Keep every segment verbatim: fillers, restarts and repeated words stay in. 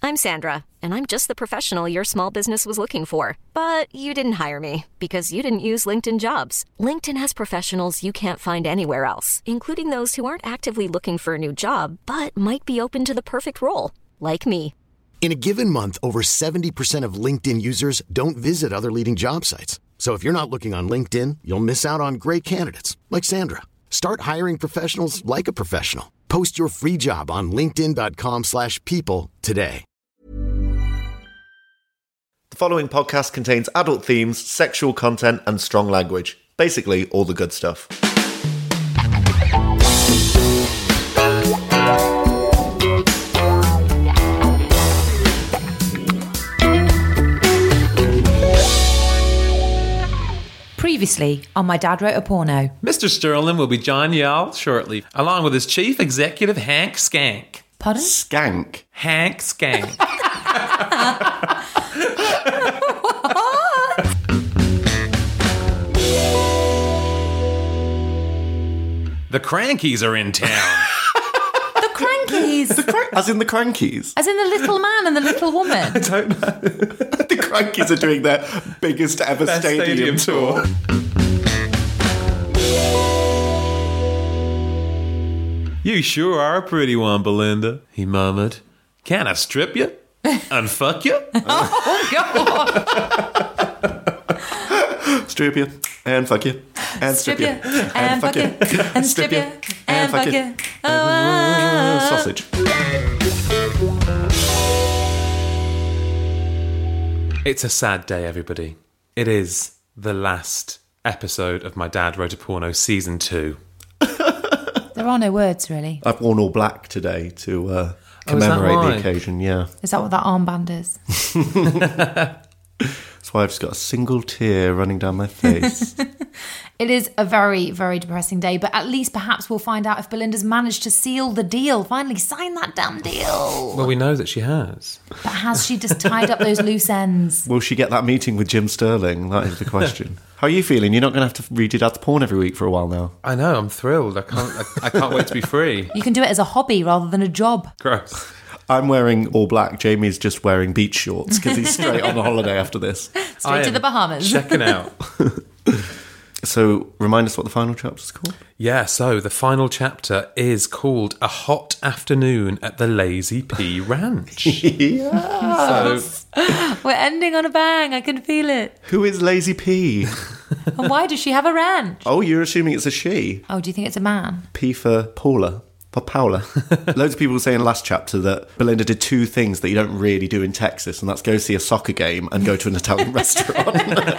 I'm Sandra, and I'm just the professional your small business was looking for. But you didn't hire me because you didn't use LinkedIn Jobs. LinkedIn has professionals you can't find anywhere else, including those who aren't actively looking for a new job, but might be open to the perfect role, like me. In a given month, over seventy percent of LinkedIn users don't visit other leading job sites. So if you're not looking on LinkedIn, you'll miss out on great candidates like Sandra. Start hiring professionals like a professional. Post your free job on linkedin.com slash people today. The following podcast contains adult themes, sexual content, and strong language. Basically, all the good stuff. Previously on My Dad Wrote a Porno. Mister Sterling will be joining y'all shortly, along with his chief executive, Hank Skank. Pardon? Skank. Hank Skank. The Crankies are in town. The Crankies! The crank- as in the Crankies? As in the little man and the little woman? I don't know. The Crankies are doing their biggest ever Best stadium, stadium tour. You sure are a pretty one, Belinda, he murmured. Can I strip you? And fuck you? Oh, God! Strip you, and fuck you, and strip, Strip you, you, and fuck you, and strip you, and fuck you. Oh, ah. Sausage. It's a sad day, everybody. It is the last episode of My Dad Wrote a Porno Season two. There are no words, really. I've worn all black today to uh, Oh, is that commemorate why? the occasion, yeah. Is that what that armband is? That's why I've just got a single tear running down my face. It is a very, very depressing day, but at least perhaps we'll find out if Belinda's managed to seal the deal. Finally sign that damn deal. Well, we know that she has. But has she just tied up those loose ends? Will she get that meeting with Jim Sterling? That is the question. How are you feeling? You're not going to have to read your dad's porn every week for a while now. I know, I'm thrilled. I can't, I, I can't wait to be free. You can do it as a hobby rather than a job. Gross. I'm wearing all black. Jamie's just wearing beach shorts because he's straight on a holiday after this. Straight I to am the Bahamas. Checking out. So, remind us what the final chapter's called. Yeah, so the final chapter is called A Hot Afternoon at the Lazy P Ranch. Yeah. So, We're ending on a bang. I can feel it. Who is Lazy P? And why does she have a ranch? Oh, you're assuming it's a she. Oh, do you think it's a man? P for Paula. For Paula. Loads of people were saying last chapter that Belinda did two things that you don't really do in Texas, and that's go see a soccer game and go to an Italian restaurant.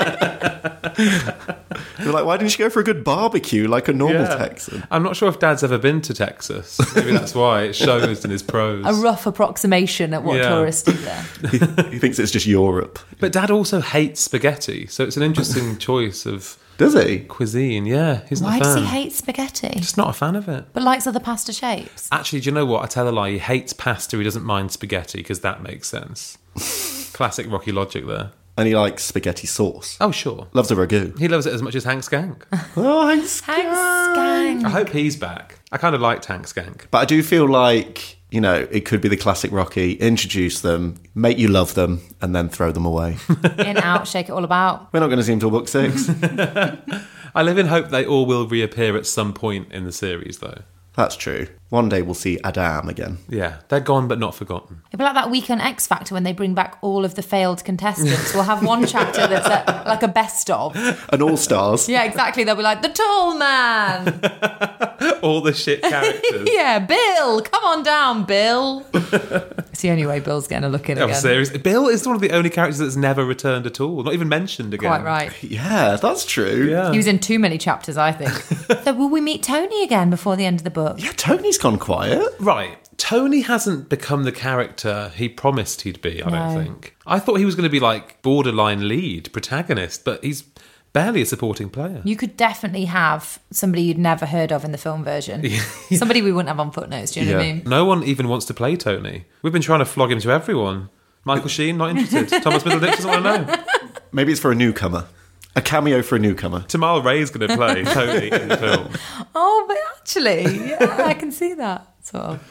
You're like, why didn't you go for a good barbecue like a normal yeah. Texan? I'm not sure if Dad's ever been to Texas. Maybe that's why it shows in his prose. A rough approximation at what Yeah. tourists do there. he, he thinks it's just Europe. But Dad also hates spaghetti, so it's an interesting choice of Does he? cuisine. Yeah, he's not Why a fan. does he hate spaghetti? Just not a fan of it. But likes other pasta shapes. Actually, do you know what? I tell a lie. He hates pasta. He doesn't mind spaghetti because that makes sense. Classic Rocky logic there. And he likes spaghetti sauce. Oh, sure. Loves a ragu. He loves it as much as Hank Skank. Oh, Hank Hank Skank. I hope he's back. I kind of liked Hank Skank. But I do feel like, you know, it could be the classic Rocky. Introduce them, make you love them, and then throw them away. In, out, shake it all about. We're not going to see him till book six. I live in hope they all will reappear at some point in the series, though. That's true. One day we'll see Adam again. Yeah, they're gone but not forgotten. It'll be like that week on X Factor when they bring back all of the failed contestants. We'll have one chapter that's a, like a best of. And all stars. Yeah, exactly. They'll be like, the tall man. All the shit characters. Yeah, Bill. Come on down, Bill. It's the only way Bill's getting a look in Oh, again. seriously. Bill is one of the only characters that's never returned at all. Not even mentioned again. Quite right. Yeah, that's true. Yeah. He was in too many chapters, I think. So will we meet Tony again before the end of the book? Yeah, Tony's gone quiet. Right. Tony hasn't become the character he promised he'd be, I No. don't think. I thought he was going to be like borderline lead, protagonist, but he's barely a supporting player. You could definitely have somebody you'd never heard of in the film version. Somebody we wouldn't have on footnotes, do you know what I mean? No one even wants to play Tony. We've been trying to flog him to everyone. Michael Sheen, not interested. Thomas Middleditch doesn't want to know. Maybe it's for a newcomer. A cameo for a newcomer. Tamal Ray's going to play Tony in the film. Oh, but actually, yeah, I can see that. Sort of.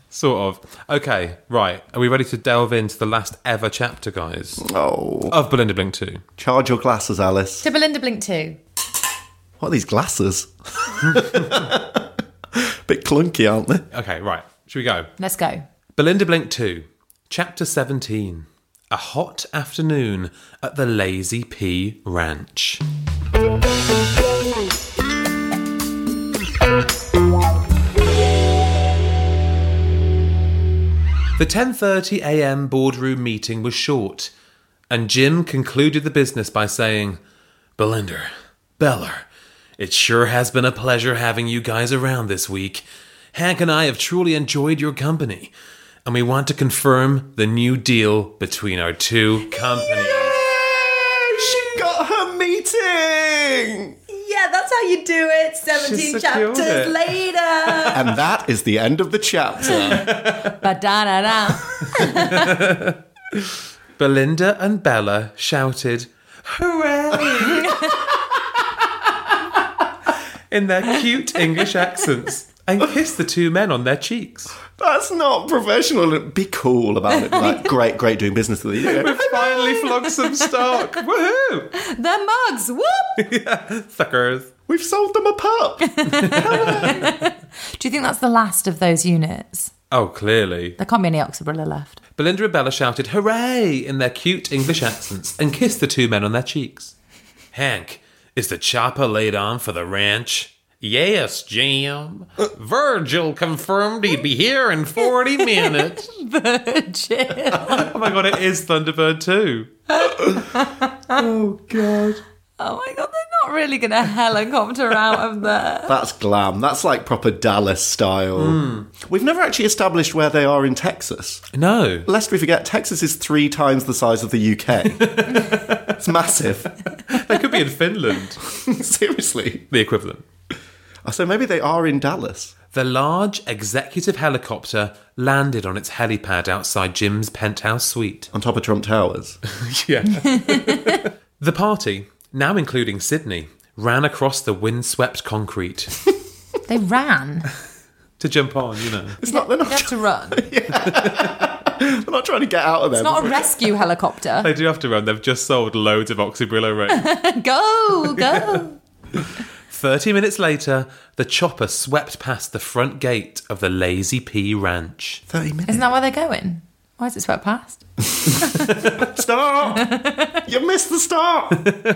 Sort of. Okay, right. Are we ready to delve into the last ever chapter, guys? Oh. Of Belinda Blink two. Charge your glasses, Alice. To Belinda Blink two. What are these glasses? Bit clunky, aren't they? Okay, right. Should we go? Let's go. Belinda Blink two, Chapter seventeen. A hot afternoon at the Lazy Pea Ranch. The ten thirty a.m. boardroom meeting was short, and Jim concluded the business by saying, Belinda, Bella, it sure has been a pleasure having you guys around this week. Hank and I have truly enjoyed your company, and we want to confirm the new deal between our two companies. Yay! She got her meeting! Yeah, that's how you do it. She seventeen secured chapters it. later. And that is the end of the chapter. Ba-da-da-da. Belinda and Bella shouted, Hooray! in their cute English accents, and kissed the two men on their cheeks. That's not professional. Be cool about it. Like, great, great doing business with you. We've finally flogged some stock. Woohoo! The mugs. Whoop. Yeah, suckers. We've sold them a pup. Do you think that's the last of those units? Oh, clearly. There can't be any Oxabrilla left. Belinda and Bella shouted, Hooray! in their cute English accents, and kissed the two men on their cheeks. Hank, is the chopper laid on for the ranch? Yes, Jim. Virgil confirmed he'd be here in forty minutes. Virgil. Oh my god, it is Thunderbird two. Oh, God. Oh my god, they're not really going to helicopter out of there. That's glam. That's like proper Dallas style. Mm. We've never actually established where they are in Texas. No. Lest we forget, Texas is three times the size of the U K. It's massive. They could be in Finland. Seriously. The equivalent. So maybe they are in Dallas. The large executive helicopter landed on its helipad outside Jim's penthouse suite. On top of Trump Towers. Yeah. The party, now including Sydney, ran across the windswept concrete. They ran. To jump on, you know. It's not, they're, They not have to run. they're not trying to get out of there. It's not a rescue helicopter. They do have to run. They've just sold loads of Oxybrillo Rain. Go, go. Thirty minutes later, the chopper swept past the front gate of the Lazy Pea Ranch. thirty minutes. Isn't that where they're going? Why is it swept past? Stop! You missed the start!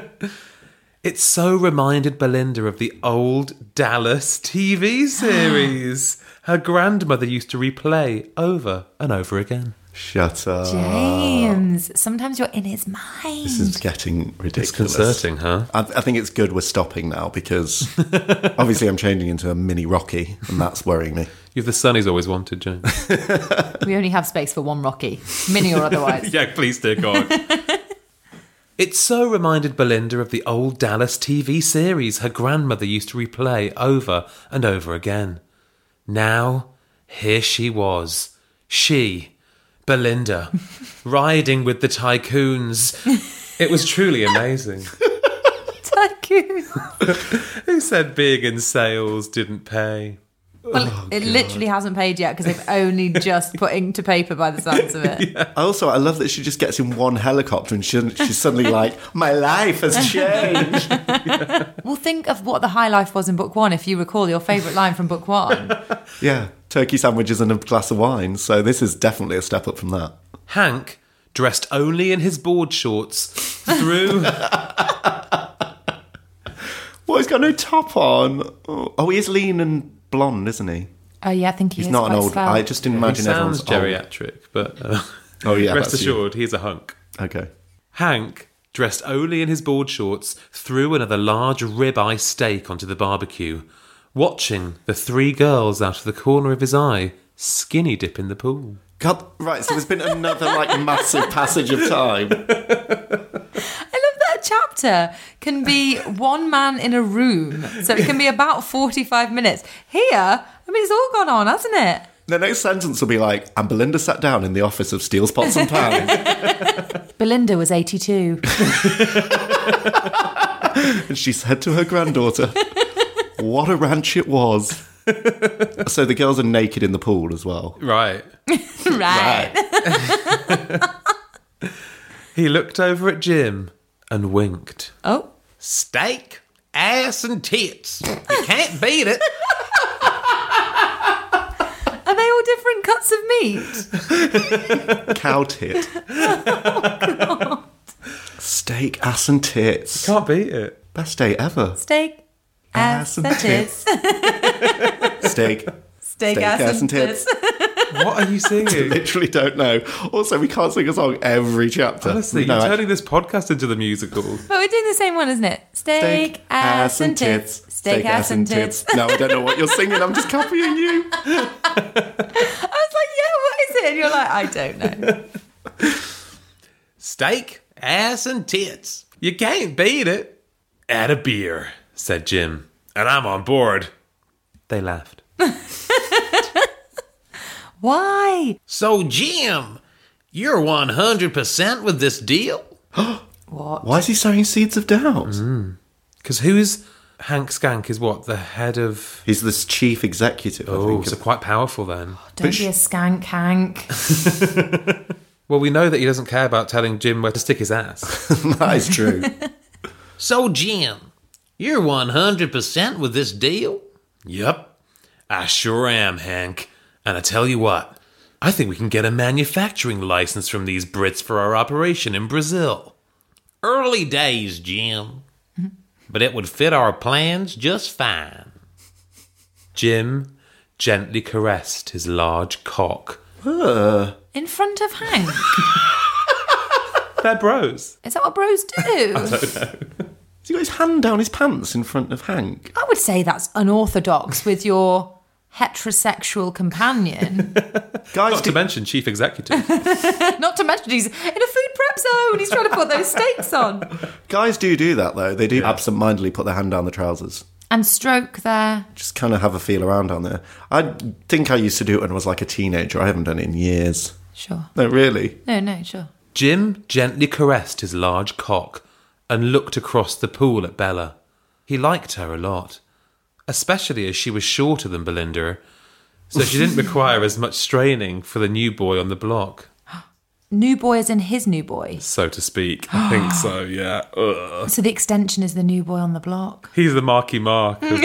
It so reminded Belinda of the old Dallas T V series her grandmother used to replay over and over again. Shut up. James, sometimes you're in his mind. This is getting ridiculous. Disconcerting, huh? I, I think it's good we're stopping now because obviously I'm changing into a mini Rocky and that's worrying me. You're the son he's always wanted, James. We only have space for one Rocky, mini or otherwise. Yeah, please, dear God. It so reminded Belinda of the old Dallas T V series her grandmother used to replay over and over again. Now, here she was. She... Belinda, riding with the tycoons. It was truly amazing. Tycoon. Who said being in sales didn't pay? Well, Oh, it literally hasn't paid yet because they've only just put ink to paper by the sounds of it. I also, I love that she just gets in one helicopter and she, she's suddenly like, my life has changed. Well, think of what the high life was in book one, if you recall your favourite line from book one. Yeah, turkey sandwiches and a glass of wine. So this is definitely a step up from that. Hank, dressed only in his board shorts, threw... Well, he's got no top on. Oh, he is lean and blonde, isn't he? Oh, yeah, I think he He's is not an quite old... svelte. I just He imagine sounds everyone's old. geriatric, but... Uh, Oh, yeah, rest that's you. assured, he's a hunk. Okay. Hank, dressed only in his board shorts, threw another large ribeye steak onto the barbecue, watching the three girls out of the corner of his eye skinny dip in the pool. God, right, so there's been another, like, massive passage of time. I love that chapter can be one man in a room, so it can be about forty-five minutes. Here, I mean, it's all gone on, hasn't it? The next sentence will be like, and Belinda sat down in the office of Steele's Pots and Pans. Belinda was eighty-two. And she said to her granddaughter, what a ranch it was. So the girls are naked in the pool as well. Right. Right. He looked over at Jim and winked. Oh. Steak, ass, and tits. You can't beat it. Are they all different cuts of meat? Cow tit. Oh, Steak, ass and tits. Can't beat it. Best day ever. Steak, ass, and tits. Steak. Steak, ass, and tits. What are you singing? Literally don't know. Also, we can't sing a song every chapter. Honestly, No, you're I- turning this podcast into the musical. But we're doing the same one, isn't it? Steak, ass, and tits. Steak, ass, and tits. No, I don't know what you're singing. I'm just copying you. I was like, yeah, what is it? And you're like, I don't know. Steak, ass, and tits. You can't beat it. Add a beer, said Jim. And I'm on board. They laughed. Why? So, Jim, you're one hundred percent with this deal? What? Why is he sowing seeds of doubt? Because who's... Hank Skank is what? The head of... He's this chief executive, I Oh, think. so quite powerful then. Don't But be a skank, Hank. Well, we know that he doesn't care about telling Jim where to stick his ass. That is true. So, Jim, you're one hundred percent with this deal? Yup. I sure am, Hank. And I tell you what, I think we can get a manufacturing license from these Brits for our operation in Brazil. Early days, Jim. But it would fit our plans just fine. Jim gently caressed his large cock. Uh, In front of Hank. They're bros. Is that what bros do? has he got his hand down his pants in front of Hank? I would say that's unorthodox with your heterosexual companion. Guys, Not to do, mention chief executive. Not to mention he's in a food prep zone. He's trying to put those steaks on. guys do do that, though. They do absent-mindedly put their hand down the trousers. And stroke there. Just kind of have a feel around down there. I think I used to do it when I was like a teenager. I haven't done it in years. Sure. No, really. No, no, sure. Jim gently caressed his large cock and looked across the pool at Bella. He liked her a lot, especially as she was shorter than Belinda, so she didn't require as much straining for the new boy on the block, New boy is in his new boy. so to speak. I think so, yeah. Ugh. So the extension is the new boy on the block. He's the Marky Mark of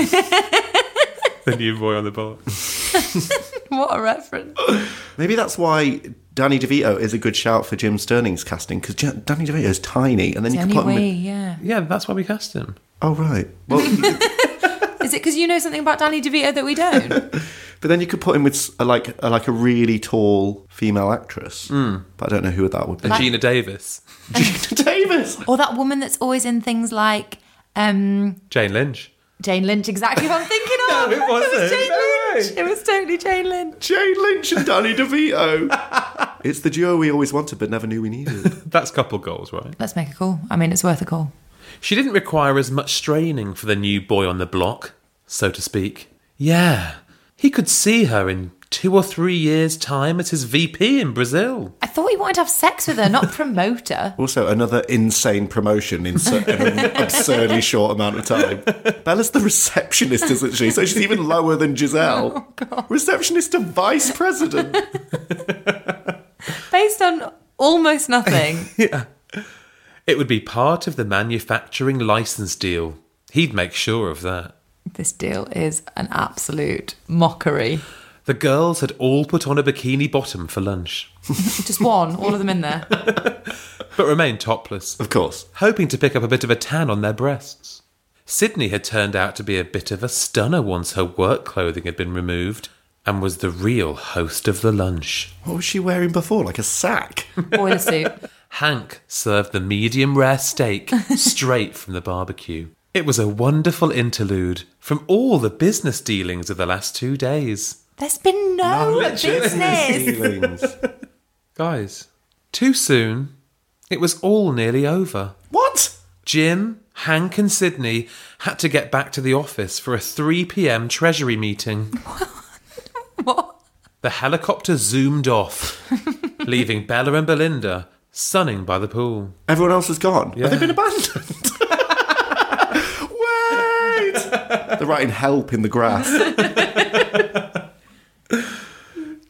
the new boy on the block. What a reference. Maybe that's why Danny DeVito is a good shout for Jim Sterling's casting, because Danny DeVito is tiny, and then you can put him Anyway, in... yeah. Yeah, that's why we cast him. Oh, right. Well, Is it because you know something about Danny DeVito that we don't? but then you could put him with a, like a, like a really tall female actress. But I don't know who that would be. And Gina Davis. Gina Davis. Or that woman that's always in things like um, Jane Lynch. Jane Lynch, exactly what I'm thinking of. No, it wasn't. It was Jane No Lynch. way. It was totally Jane Lynch. Jane Lynch and Danny DeVito. It's the duo we always wanted but never knew we needed. That's couple goals, right? Let's make a call. I mean, it's worth a call. She didn't require as much straining for the new boy on the block, so to speak. Yeah, he could see her in two or three years' time as his V P in Brazil. I thought he wanted to have sex with her, not promote her. Also, another insane promotion in, so, in an absurdly short amount of time. Bella's the receptionist, isn't she? So she's even lower than Giselle. Oh, God. Receptionist to vice president. Based on almost nothing. Yeah. It would be part of the manufacturing license deal. He'd make sure of that. This deal is an absolute mockery. The girls had all put on a bikini bottom for lunch, Just one, all of them in there. but remained topless, Of course. hoping to pick up a bit of a tan on their breasts. Sydney had turned out to be a bit of a stunner once her work clothing had been removed, and was the real host of the lunch. What was she wearing before? Like a sack? Boiler suit. Hank served the medium rare steak straight from the barbecue. It was a wonderful interlude from all the business dealings of the last two days. There's been no, business. Feelings. Guys, too soon. It was all nearly over. What? Jim, Hank and Sydney had to get back to the office for a three p.m. Treasury meeting. What? The helicopter zoomed off, leaving Bella and Belinda sunning by the pool. Everyone else has gone? Yeah. Have they been abandoned? Wait! They're writing help in the grass.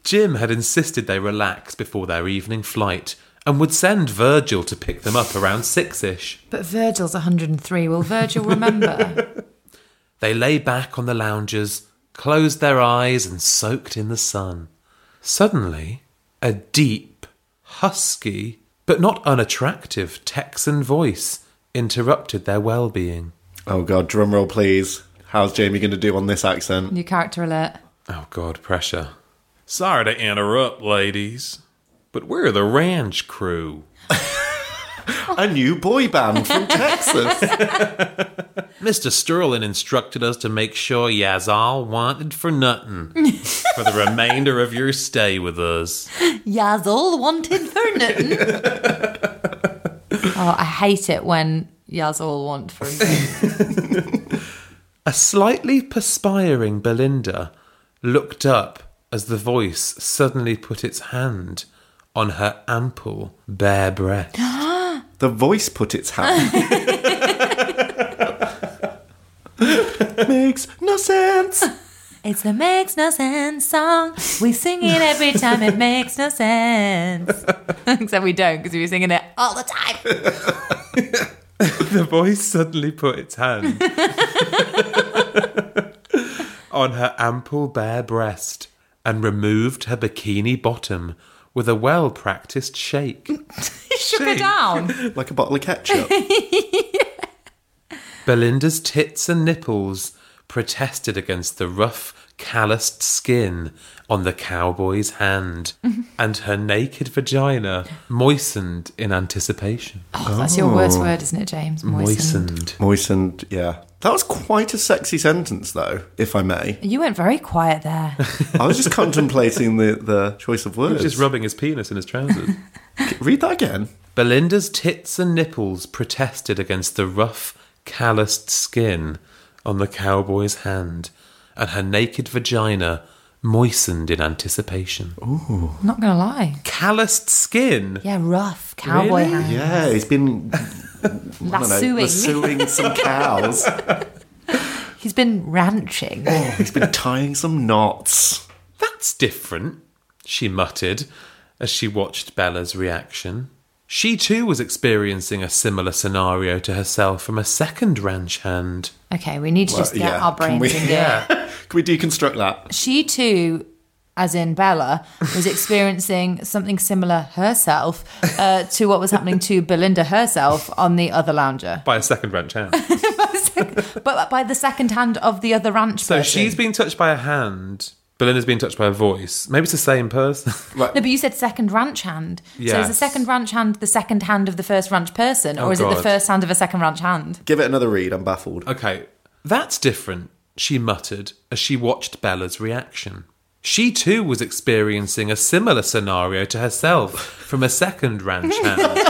Jim had insisted they relax before their evening flight and would send Virgil to pick them up around six-ish. But Virgil's one hundred and three. Will Virgil remember? They lay back on the loungers, closed their eyes and soaked in the sun. Suddenly, a deep, husky, but not unattractive Texan voice interrupted their well-being. Oh God, drum roll please. How's Jamie going to do on this accent? New character alert. Oh God, pressure. Sorry to interrupt, ladies, but we're the ranch crew. A new boy band from Texas. Mister Sterling instructed us to make sure yas all wanted for nothing for the remainder of your stay with us. Yas all wanted for nothing. Oh, I hate it when yas all want for nothing. A slightly perspiring Belinda looked up as the voice suddenly put its hand on her ample, bare breast. The voice put its hand. Makes no sense. It's the makes no sense song. We sing it every time it makes no sense. Except we don't, because we were singing it all the time. The voice suddenly put its hand on her ample bare breast and removed her bikini bottom with a well-practiced shake. Shook her down. Like a bottle of ketchup. Belinda's tits and nipples protested against the rough, calloused skin on the cowboy's hand, and her naked vagina moistened in anticipation. Oh, that's your worst word, isn't it, James? Moistened. Moistened. Moistened, yeah. That was quite a sexy sentence, though, if I may. You went very quiet there. I was just contemplating the, the choice of He words. was just rubbing his penis in his trousers. Read that again. Belinda's tits and nipples protested against the rough, calloused skin on the cowboy's hand, and her naked vagina moistened in anticipation. Ooh. I'm not going to lie. Calloused skin? Yeah, rough cowboy Really? hands. Yeah, he's been Lassoing. lassoing some cows. He's been ranching. Oh, he's been tying some knots. That's different, she muttered as she watched Bella's reaction. She too was experiencing a similar scenario to herself from a second ranch hand. Okay, we need to just Well, get yeah, our can brains we- in gear. Can we deconstruct that? She too, as in Bella, was experiencing something similar herself uh, to what was happening to Belinda herself on the other lounger. By a second ranch hand. But by the second hand of the other ranch So person. she's been touched by a hand, Belinda's been touched by a voice. Maybe it's the same person. Right. No, but you said second ranch hand. So is the Yes. second ranch hand the second hand of the first ranch person? Or Oh, is it the God. first hand of a second ranch hand? Give it another read. I'm baffled. Okay, that's different, she muttered as she watched Bella's reaction. She too was experiencing a similar scenario to herself from a second ranch hand.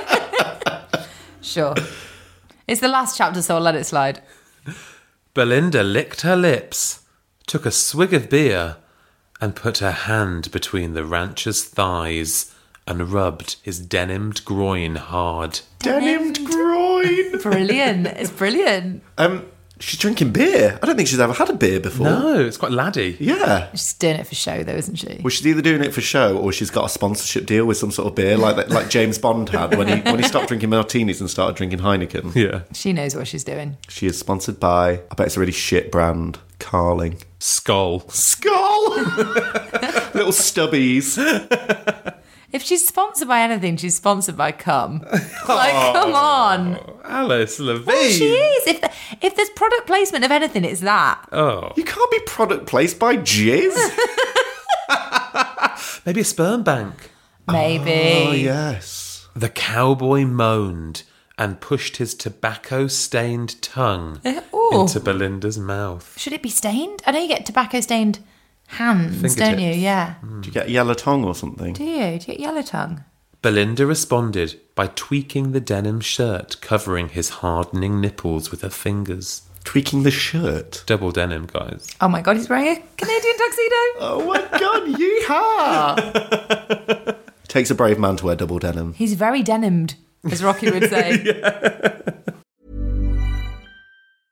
Sure. It's the last chapter, so I'll let it slide. Belinda licked her lips, took a swig of beer, and put her hand between the rancher's thighs and rubbed his denimed groin hard. Denimed groin. Brilliant. It's brilliant. Um, she's drinking beer. I don't think she's ever had a beer before. No, it's quite laddie. Yeah. She's doing it for show, though, isn't she? Well, she's either doing it for show or she's got a sponsorship deal with some sort of beer, like that, like James Bond had when he when he stopped drinking martinis and started drinking Heineken. Yeah. She knows what she's doing. She is sponsored by, I bet it's a really shit brand, Carling. Skull. Skull! Little stubbies. If she's sponsored by anything, she's sponsored by cum. Like, come on. Alice Levine. Well, she is. If, the, if there's product placement of anything, it's that. Oh. You can't be product placed by jizz. Maybe a sperm bank. Maybe. Oh, yes. The cowboy moaned and pushed his tobacco-stained tongue Ooh. into Belinda's mouth. Should it be stained? I know you get tobacco stained hands, don't you? Fingertips. Yeah. Do you get yellow tongue or something? Do you? Do you get yellow tongue? Belinda responded by tweaking the denim shirt covering his hardening nipples with her fingers. Tweaking the shirt. Double denim, guys. Oh my God, he's wearing a Canadian tuxedo. Oh my god, yeehaw! Takes a brave man to wear double denim. He's very denimed, as Rocky would say.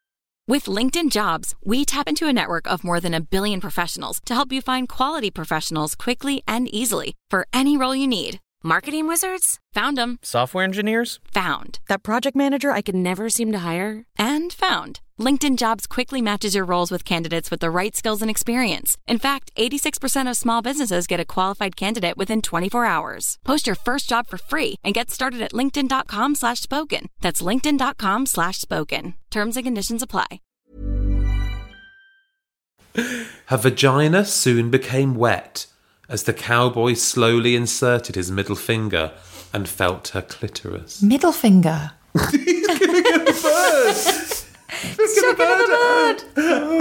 With LinkedIn Jobs, we tap into a network of more than a billion professionals to help you find quality professionals quickly and easily for any role you need. Marketing wizards? Found them. Software engineers? Found. That project manager I could never seem to hire? And found. LinkedIn Jobs quickly matches your roles with candidates with the right skills and experience. In fact, eighty-six percent of small businesses get a qualified candidate within twenty-four hours. Post your first job for free and get started at linkedin.com slash spoken. That's linkedin.com slash spoken. Terms and conditions apply. Her vagina soon became wet as the cowboy slowly inserted his middle finger and felt her clitoris. Middle finger. He's giving a bird. He's Chucking giving a bird.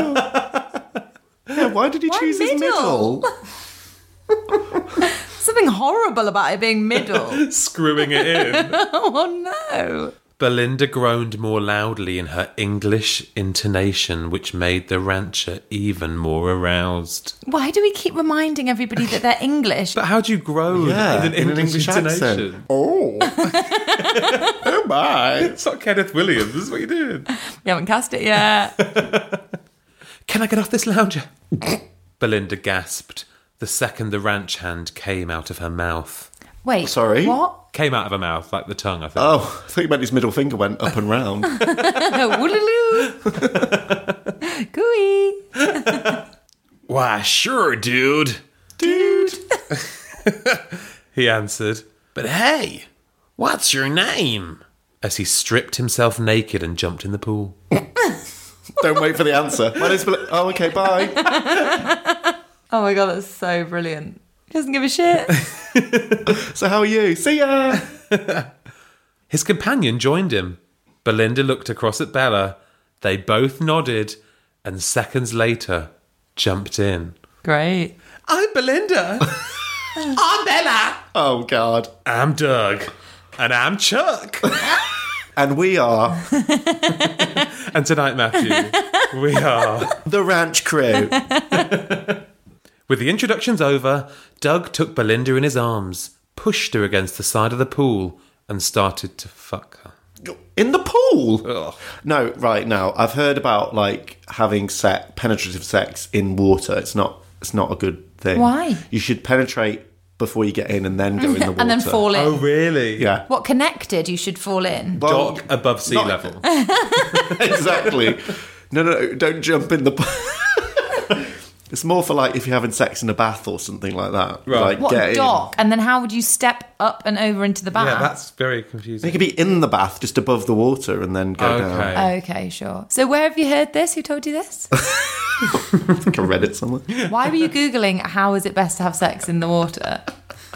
Yeah, why did he Why choose his middle? middle? Something horrible about it being middle. Screwing it in. Oh no. Belinda groaned more loudly in her English intonation, which made the rancher even more aroused. Why do we keep reminding everybody that they're English? But how do you groan Yeah, in an in an English, English intonation? accent. Oh. Oh my. It's not Kenneth Williams, this is what you're doing. We haven't cast it yet. Can I get off this lounger? Belinda gasped the second the ranch hand came out of her mouth. Wait. Sorry? What? Came out of her mouth, like the tongue, I think. Oh, I thought you meant his middle finger went up and round. Woolaloo. Gooey. Why, sure, dude. Dude. He answered. But hey, what's your name? As he stripped himself naked and jumped in the pool. Don't wait for the answer. My name's Bel- Oh, okay, bye. Oh my god, that's so brilliant. He doesn't give a shit. So how are you? See ya. His companion joined him. Belinda looked across at Bella. They both nodded and seconds later jumped in. Great. I'm Belinda. I'm Bella. Oh, God. I'm Doug. And I'm Chuck. And we are And tonight, Matthew, we are... the Ranch Crew. With the introductions over, Doug took Belinda in his arms, pushed her against the side of the pool, and started to fuck her. In the pool? Ugh. No, right, now, I've heard about, like, having sex, penetrative sex in water. It's not It's not a good thing. Why? You should penetrate before you get in and then go in the water. And then fall in. Oh, really? Yeah. What, connected? You should fall in. Well, Dock above sea not- level. Exactly. No, no, no, don't jump in the pool. It's more for, like, if you're having sex in a bath or something like that. Right. Like, What, get dock? And then how would you step up and over into the bath? Yeah, that's very in. You confusing. could be in the bath, just above the water, and then go down. Okay. Okay, sure. So where have you heard this? Who told you this? I think I read it somewhere. Why were you Googling how is it best to have sex in the water?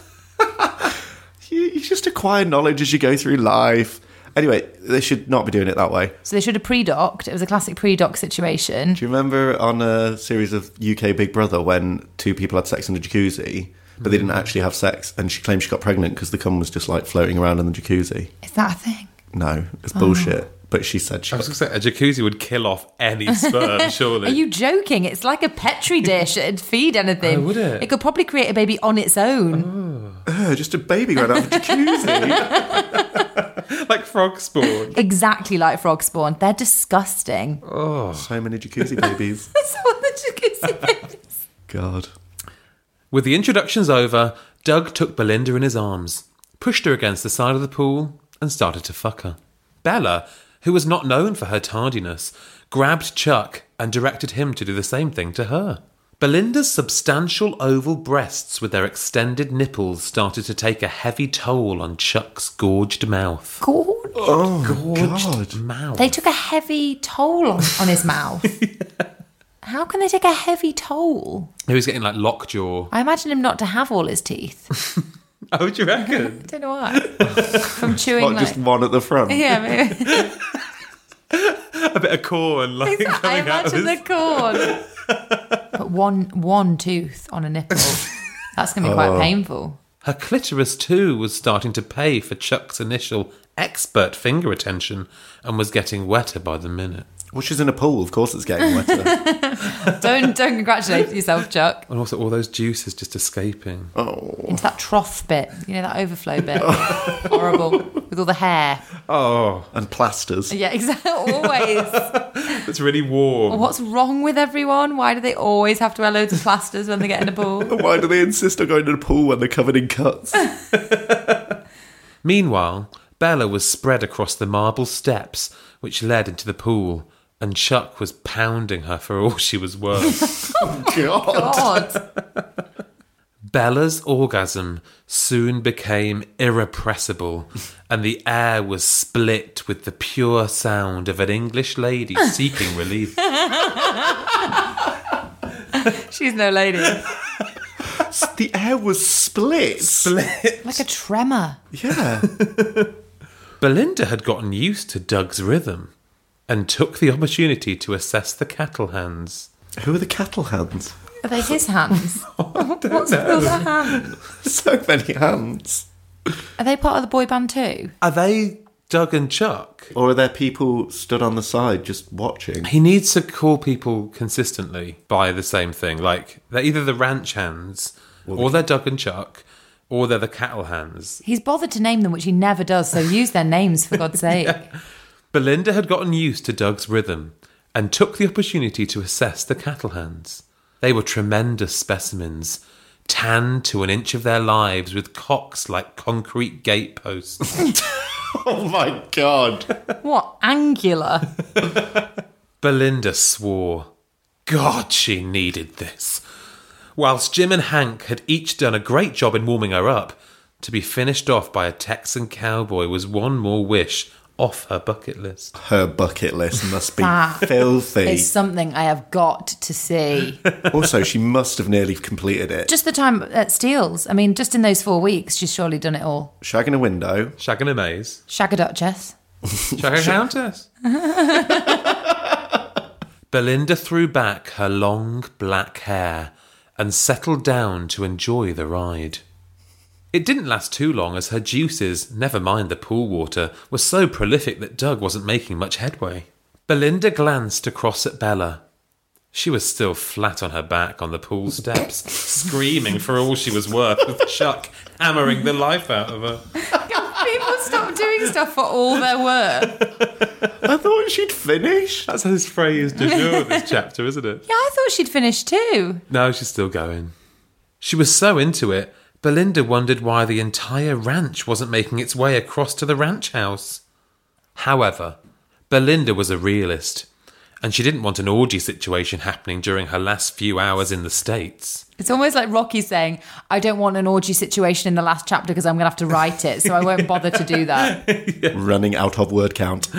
You, you just acquire knowledge as you go through life. Anyway, they should not be doing it that way. So they should have pre-docked. It was a classic pre-dock situation. Do you remember on a series of U K Big Brother when two people had sex in a jacuzzi, but they didn't actually have sex, and she claimed she got pregnant because the cum was just like floating around in the jacuzzi? Is that a thing? No, it's bullshit. But she said she I was got... going to say, a jacuzzi would kill off any sperm, surely. Are you joking? It's like a Petri dish. It'd feed anything. Oh, would it? It could probably create a baby on its own. Ugh, just a baby going out of a jacuzzi. Like frog spawn. Exactly like frog spawn. They're disgusting. So many jacuzzi babies. That's what the jacuzzi babies. God. With the introductions over, Doug took Belinda in his arms, pushed her against the side of the pool, and started to fuck her. Bella, who was not known for her tardiness, grabbed Chuck and directed him to do the same thing to her. Belinda's substantial oval breasts with their extended nipples started to take a heavy toll on Chuck's gorged mouth. Gorge. Oh, Gorged God. mouth. They took a heavy toll on, on his mouth. How can they take a heavy toll? He was getting like lockjaw. I imagine him not to have all his teeth. Oh, do you reckon? I don't know why. From chewing What, like... just one at the front? Yeah, maybe. A bit of corn, like I coming out of imagine his... the corn. But one one tooth on a nipple. That's going to be quite painful. Her clitoris, too, was starting to pay for Chuck's initial expert finger attention and was getting wetter by the minute. Well, she's in a pool. Of course it's getting wetter. don't don't congratulate yourself, Chuck. And also all those juices just escaping. Oh. Into that trough bit, you know, that overflow bit. Horrible. With all the hair. Oh. And plasters. Yeah, exactly. Always. It's really warm. What's wrong with everyone? Why do they always have to wear loads of plasters when they get in a pool? Why do they insist on going to the pool when they're covered in cuts? Meanwhile, Bella was spread across the marble steps which led into the pool, and Chuck was pounding her for all she was worth. Oh, God. God. Bella's orgasm soon became irrepressible, and the air was split with the pure sound of an English lady seeking relief. She's no lady. The air was split. Split. Like a tremor. Yeah. Belinda had gotten used to Doug's rhythm and took the opportunity to assess the cattle hands. Who are the cattle hands? Are they his hands? What's with all the hands? So many hands. Are they part of the boy band too? Are they Doug and Chuck? Or are there people stood on the side just watching? He needs to call people consistently by the same thing. Like, they're either the ranch hands, or, or they're Doug and Chuck, or they're the cattle hands. He's bothered to name them, which he never does, so use their names, for God's sake. Yeah. Belinda had gotten used to Doug's rhythm and took the opportunity to assess the cattle hands. They were tremendous specimens, tanned to an inch of their lives with cocks like concrete gateposts. Oh my God. What? Angular? Belinda swore. God, she needed this. Whilst Jim and Hank had each done a great job in warming her up, to be finished off by a Texan cowboy was one more wish off her bucket list. Her bucket list must be That filthy. It's something I have got to see. Also, she must have nearly completed it. Just the time at Steele's. I mean, just in those four weeks, she's surely done it all. Shagging a window. Shagging a maze. Shag a Duchess. Shag a countess. Belinda threw back her long black hair and settled down to enjoy the ride. It didn't last too long, as her juices, never mind the pool water, were so prolific that Doug wasn't making much headway. Belinda glanced across at Bella. She was still flat on her back on the pool steps, screaming for all she was worth, with Chuck hammering the life out of her. People stop doing stuff for all they're worth. I thought she'd finish. That's his phrase du jour of this chapter, isn't it? Yeah, I thought she'd finished too. No, she's still going. She was so into it, Belinda wondered why the entire ranch wasn't making its way across to the ranch house. However, Belinda was a realist, and she didn't want an orgy situation happening during her last few hours in the States. It's almost like Rocky saying, I don't want an orgy situation in the last chapter because I'm going to have to write it, so I won't bother to do that. Yeah. Running out of word count.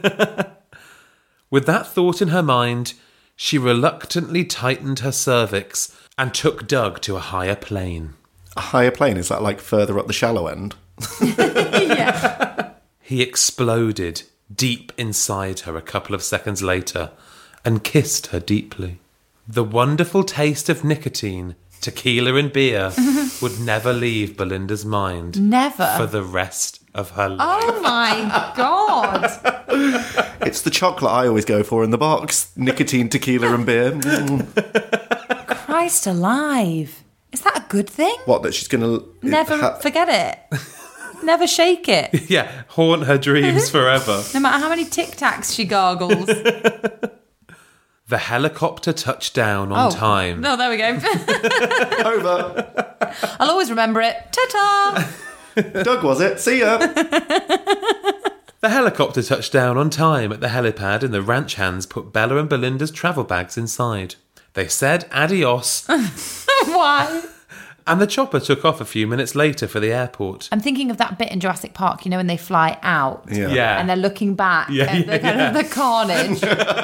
With that thought in her mind, she reluctantly tightened her cervix and took Doug to a higher plane. A higher plane? Is that like further up the shallow end? Yeah. He exploded deep inside her a couple of seconds later and kissed her deeply. The wonderful taste of nicotine, tequila and beer would never leave Belinda's mind. Never. For the rest of her life. Oh my God. It's the chocolate I always go for in the box. Nicotine, tequila and beer. Mm. Christ alive. Is that a good thing? What, that she's going to... Never ha- forget it. Never shake it. Yeah, haunt her dreams forever. No matter how many Tic Tacs she gargles. The helicopter touched down on oh. time. No, there we go. Over. I'll always remember it. Ta-ta! Doug, was it? See ya. The helicopter touched down on time at the helipad, and the ranch hands put Bella and Belinda's travel bags inside. They said adios. Why? And the chopper took off a few minutes later for the airport. I'm thinking of that bit in Jurassic Park, you know, when they fly out. Yeah. Yeah. And they're looking back Yeah, at the yeah, kind yeah. of the carnage.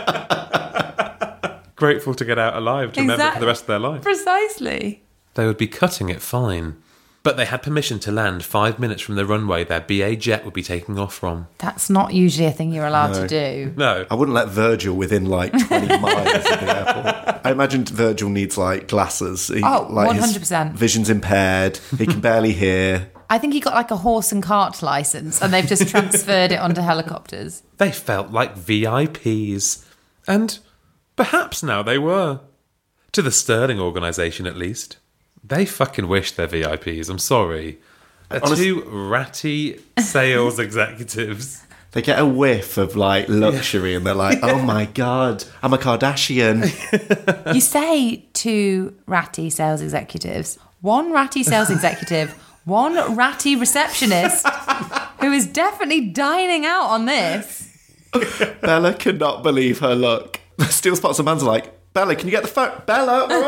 Grateful to get out alive to remember it for the rest of their life. Precisely. They would be cutting it fine. But they had permission to land five minutes from the runway their B A jet would be taking off from. That's not usually a thing you're allowed No. to do. No. I wouldn't let Virgil within like twenty miles of the airport. I imagine Virgil needs like glasses. He, Oh, like, one his hundred percent. Vision's impaired. He can barely hear. I think he got like a horse and cart license and they've just transferred it onto helicopters. They felt like V I Ps. And perhaps now they were. To the Sterling organisation, at least. They fucking wish they're V I Ps, I'm sorry. They're Honest- two ratty sales executives. They get a whiff of, like, luxury yeah. and they're like, oh my God, I'm a Kardashian. You say two ratty sales executives, one ratty sales executive, one ratty receptionist who is definitely dining out on this. Bella could not believe her luck. The Steel Spots and Pans are like, Bella, can you get the phone? Bella, where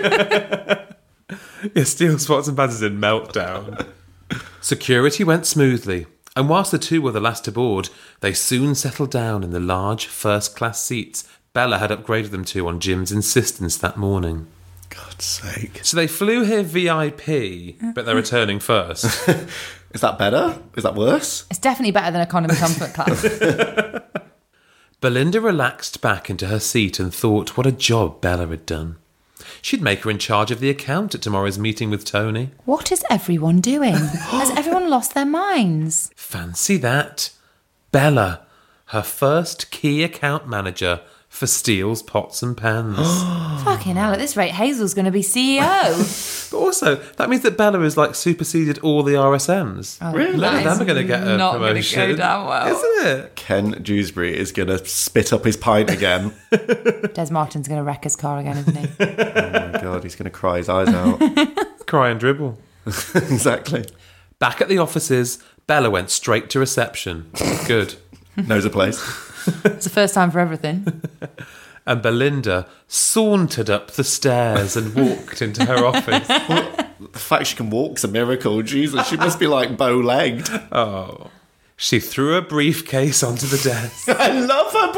are you? Yeah, Steel Spots and Pans is in meltdown. Security went smoothly, and whilst the two were the last aboard, they soon settled down in the large first-class seats Bella had upgraded them to on Jim's insistence that morning. God's sake. So they flew here V I P, but they're returning first. Is that better? Is that worse? It's definitely better than economy comfort class. Belinda relaxed back into her seat and thought what a job Bella had done. She'd make her in charge of the account at tomorrow's meeting with Tony. What is everyone doing? Has everyone lost their minds? Fancy that. Bella, her first key account manager for Steele's Pots and Pans. Fucking hell, at this rate, Hazel's going to be C E O. But also, that means that Bella has, like, superseded all the R S Ms. Oh, Really? None of them are going to get a not promotion. Not going to go down well. Isn't it? Ken Dewsbury is going to spit up his pint again. Des Martin's going to wreck his car again, isn't he? Oh my God, he's going to cry his eyes out. Cry and dribble. Exactly. Back at the offices, Bella went straight to reception. Good. Knows a place. It's the first time for everything. And Belinda sauntered up the stairs and walked into her office. Well, the fact she can walk's a miracle. Jesus, she must be like bow-legged. Oh. She threw a briefcase onto the desk I love her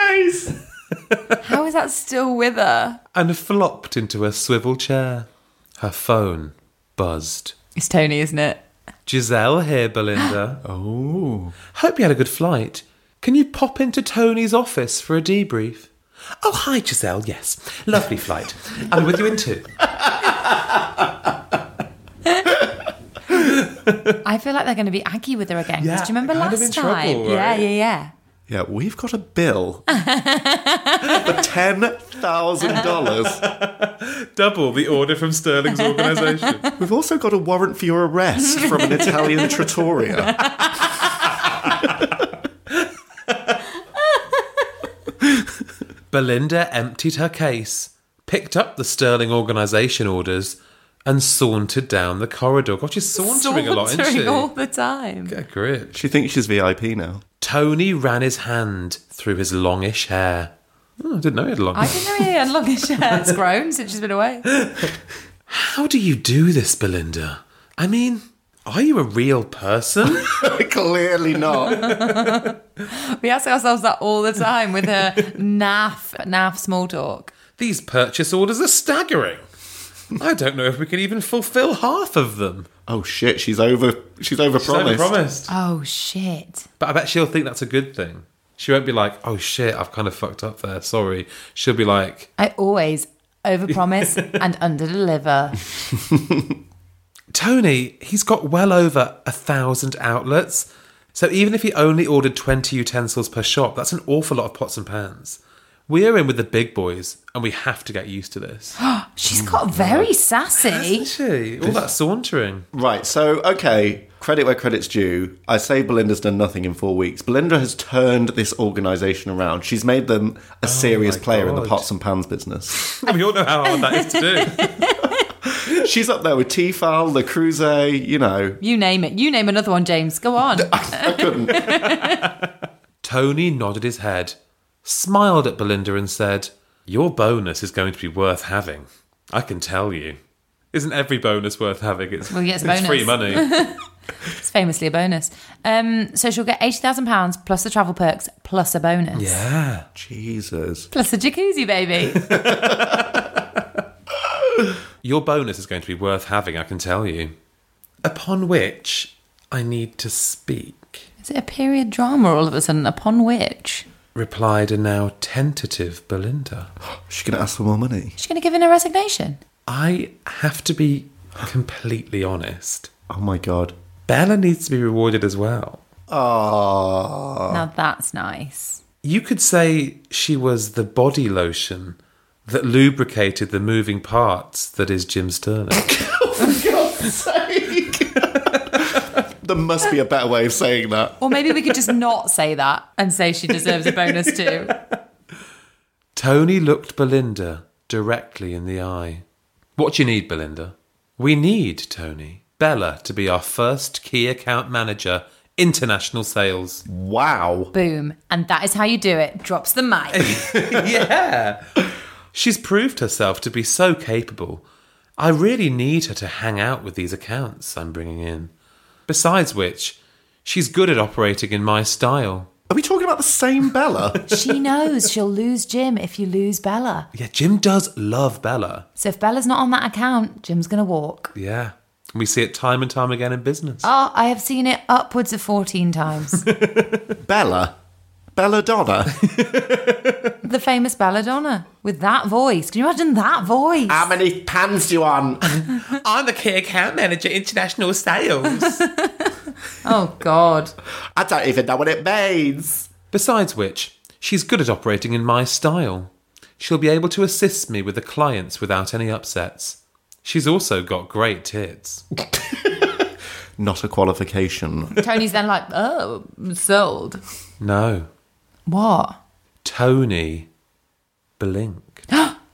briefcase. How is that still with her? and flopped into a swivel chair. Her phone buzzed. It's Tony, isn't it? Giselle here, Belinda. Oh. Hope you had a good flight. Can you pop into Tony's office for a debrief? Oh, hi, Giselle. Yes. Lovely flight. I'll be with you in two. I feel like they're going to be aggy with her again. Yeah, Because do you remember kind of last in time? trouble, right? Yeah, yeah, yeah. Yeah, we've got a bill for ten thousand dollars. Double the order from Sterling's organisation. We've also got a warrant for your arrest from an Italian trattoria. Belinda emptied her case, picked up the Sterling organisation orders, and sauntered down the corridor. God, she's sauntering, a lot, isn't she? Sauntering all the time. Get a grip. She thinks she's V I P now. Tony ran his hand through his longish hair. Oh, I didn't know he had long I hair. didn't know he had longish hair. It's grown since she's been away. How do you do this, Belinda? I mean, are you a real person? Clearly not. We ask ourselves that all the time with her naff, naff small talk. These purchase orders are staggering. I don't know if we can even fulfill half of them. Oh shit, she's over she's overpromised. Promised. Oh, shit. But I bet she'll think that's a good thing. She won't be like, oh shit, I've kind of fucked up there, sorry. She'll be like... I always overpromise and underdeliver. Tony, he's got well over a thousand outlets. So even if he only ordered twenty utensils per shop, that's an awful lot of pots and pans. We're in with the big boys, and we have to get used to this. She's got very sassy. Isn't she? All that sauntering. Right, so, okay, credit where credit's due. I say Belinda's done nothing in four weeks. Belinda has turned this organisation around. She's made them a serious my player in the God. pots and pans business. We all know how hard that is to do. She's up there with Tefal, the Cruze, you know. You name it. You name another one, James. Go on. I couldn't. Tony nodded his head, smiled at Belinda and said, your bonus is going to be worth having. I can tell you. Isn't every bonus worth having? It's, Well, yes, it's bonus. free money. It's famously a bonus. Um, so she'll get eighty thousand pounds plus the travel perks plus a bonus. Yeah. Jesus. Plus a jacuzzi, baby. Your bonus is going to be worth having, I can tell you. Upon which I need to speak, Is it a period drama all of a sudden? Upon which? replied a now tentative Belinda. She's going to ask for more money. She's going to give in her resignation. I have to be completely honest. Oh my God. Bella needs to be rewarded as well. Oh. Now that's nice. You could say she was the body lotion that lubricated the moving parts that is Jim Sterling. Oh, for God's sake. There must be a better way of saying that. Or maybe we could just not say that and say she deserves a bonus too. Tony looked Belinda directly in the eye. What do you need, Belinda? We need, Tony, Bella to be our first key account manager, international sales. Wow. Boom. And that is how you do it. Drops the mic. Yeah. She's proved herself to be so capable. I really need her to hang out with these accounts I'm bringing in. Besides which, she's good at operating in my style. Are we talking about the same Bella? She knows she'll lose Jim if you lose Bella. Yeah, Jim does love Bella. So if Bella's not on that account, Jim's going to walk. Yeah. We see it time and time again in business. Oh, I have seen it upwards of fourteen times. Bella? Belladonna? The famous Belladonna. With that voice. Can you imagine that voice? How many pans do you want? I'm the key account manager, international sales. Oh, God. I don't even know what it means. Besides which, she's good at operating in my style. She'll be able to assist me with the clients without any upsets. She's also got great tits. Not a qualification. Tony's then like, oh, sold. No. What? Tony blinked.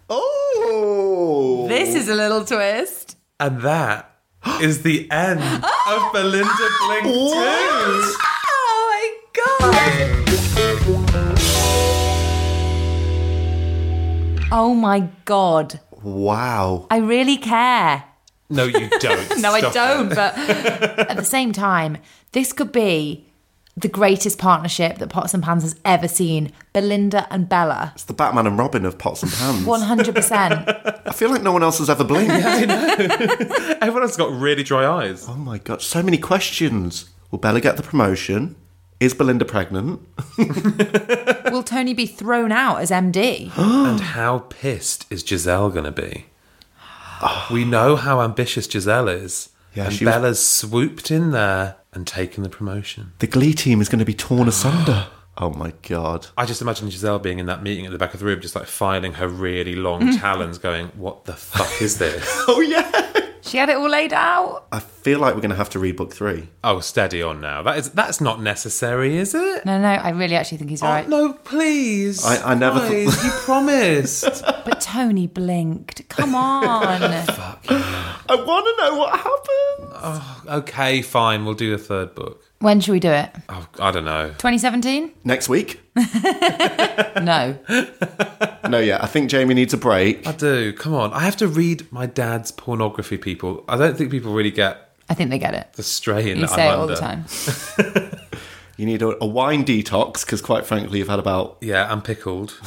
Oh! This is a little twist. And that is the end of Belinda Blink two. Oh, my God. Oh, my God. Wow. I really care. No, you don't. No, I Stop don't. it. But at the same time, this could be the greatest partnership that Pots and Pans has ever seen. Belinda and Bella. It's the Batman and Robin of Pots and Pans. one hundred percent. I feel like no one else has ever blinked. Everyone else has got really dry eyes. Oh my God, so many questions. Will Bella get the promotion? Is Belinda pregnant? Will Tony be thrown out as M D? And how pissed is Giselle going to be? We know how ambitious Giselle is. Yeah, and she was- Bella's swooped in there and taken the promotion. The Glee team is going to be torn asunder. Oh my God. I just imagine Giselle being in that meeting at the back of the room, just like filing her really long talons, going, what the fuck is this? Oh yeah. She had it all laid out. I feel like we're going to have to read book three. Oh, steady on now. That is, that's not necessary, is it? No, no, I really actually think he's Oh, right. no, please. I- I never thought- Guys, you promised. But Tony blinked. Come on. I want to know what happened. Okay, fine. We'll do the third book. When should we do it? Oh, I don't know. twenty seventeen? Next week? No. No, yeah. I think Jamie needs a break. I do. Come on. I have to read my dad's pornography, people. I don't think people really get I think they get it. the strain You that say it I'm all under. the time. You need a, a wine detox because, quite frankly, you've had about. Yeah, I'm pickled.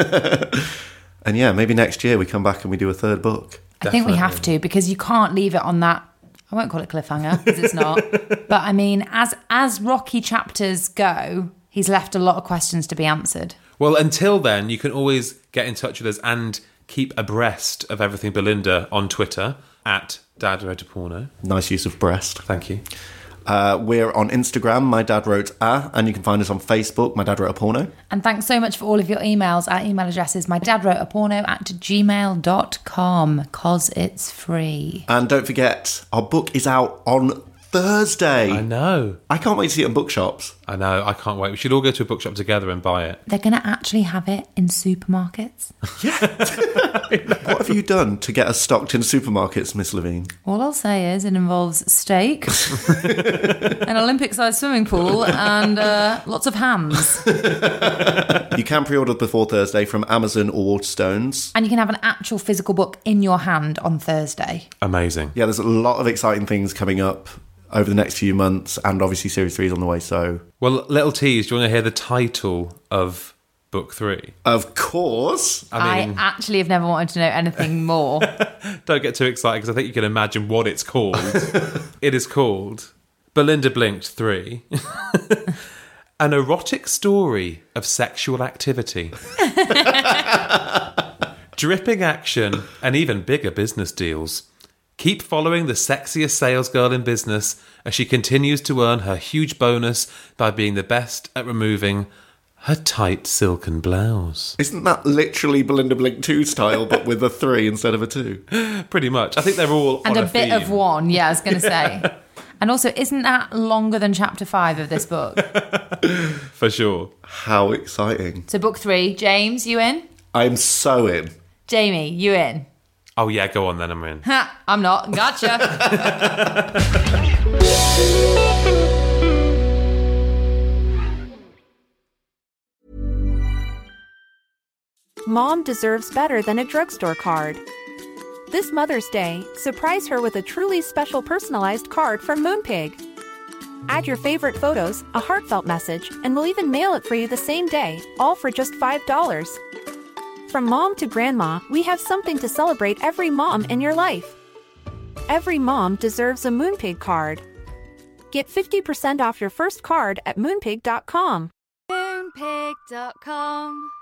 And yeah, maybe next year we come back and we do a third book. I think we have to because you can't leave it on that. I won't call it cliffhanger because it's not. But I mean, as as Rocky chapters go, he's left a lot of questions to be answered. Well, until then, you can always get in touch with us and keep abreast of everything Belinda on Twitter at Dad Wrote a Porno. Nice use of breast. Thank you. Uh, we're on Instagram, My Dad Wrote A, and you can find us on Facebook, My Dad Wrote a Porno. And thanks so much for all of your emails. Our email address is mydadwroteaporno at gmail dot com because it's free. And don't forget, our book is out on Thursday. I know. I can't wait to see it in bookshops. I know. I can't wait. We should all go to a bookshop together and buy it. They're going to actually have it in supermarkets. What have you done to get us stocked in supermarkets, Miss Levine? All I'll say is it involves steak, an Olympic-sized swimming pool, and uh, lots of hams. You can pre-order before Thursday from Amazon or Waterstones. And you can have an actual physical book in your hand on Thursday. Amazing. Yeah, there's a lot of exciting things coming up over the next few months, and obviously Series three is on the way, so... Well, little tease, do you want to hear the title of book three? Of course! I mean, I actually have never wanted to know anything more. don't get too excited because I think you can imagine what it's called. It is called Belinda Blinked three. An erotic story of sexual activity. Dripping action and even bigger business deals. Keep following the sexiest sales girl in business as she continues to earn her huge bonus by being the best at removing Her tight silken blouse. Isn't that literally Belinda Blink two style, but with a three instead of a two? Pretty much. I think they're all and on a, a bit theme. of one. Yeah, I was going to say. And also, isn't that longer than chapter five of this book? For sure. How exciting. So book three. James, you in? I'm so in. Jamie, you in? Oh, yeah, go on then, I'm in. Ha, I'm not. Gotcha. Mom deserves better than a drugstore card. This Mother's Day, surprise her with a truly special personalized card from Moonpig. Add your favorite photos, a heartfelt message, and we'll even mail it for you the same day, all for just five dollars. From mom to grandma, we have something to celebrate every mom in your life. Every mom deserves a Moonpig card. Get fifty percent off your first card at moonpig dot com. Moonpig dot com